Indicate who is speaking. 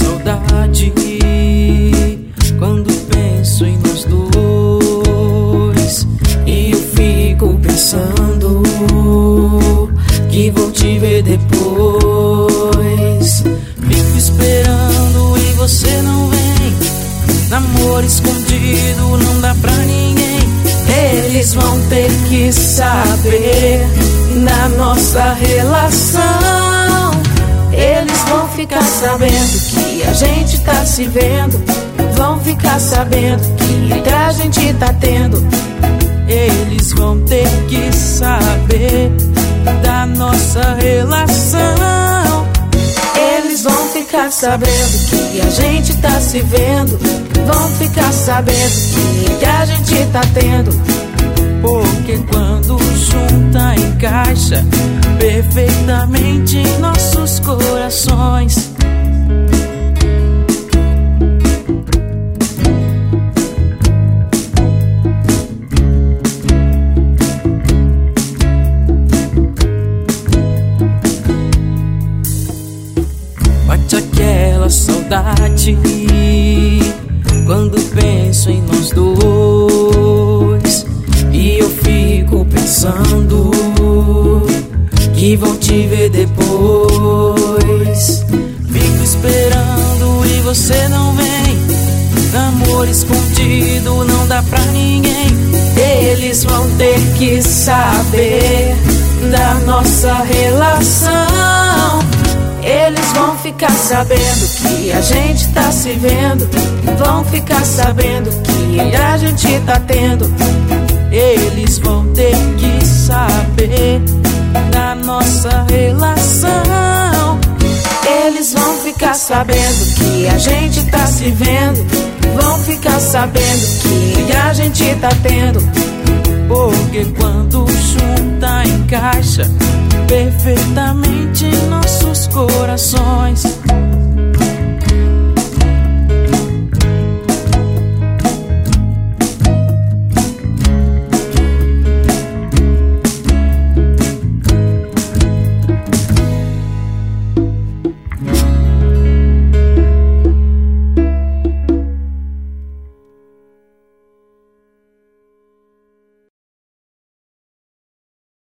Speaker 1: saudade quando penso em nós dois. E eu fico pensando que vou te ver depois. Fico esperando e você não vem. Namoro escondido não dá pra ninguém. Eles vão ter que saber da nossa relação. Eles vão ficar sabendo que a gente tá se vendo. Vão ficar sabendo que entre a gente tá tendo. Eles vão ter que saber da nossa relação. Eles vão ficar sabendo que a gente tá se vendo. Vão ficar sabendo que entre a gente tá tendo. Porque quando junta encaixa perfeitamente em nossos corações. Bate aquela saudade quando penso em nós dois. E eu fico pensando que vou te ver depois. Fico esperando e você não vem. Namoro escondido não dá pra ninguém. Eles vão ter que saber da nossa relação. Eles vão ficar sabendo que a gente tá se vendo. Vão ficar sabendo que a gente tá tendo. Eles vão ter que saber da nossa relação. Eles vão ficar sabendo que a gente tá se vendo. Vão ficar sabendo que a gente tá tendo. Porque quando junta encaixa perfeitamente em nossos corações.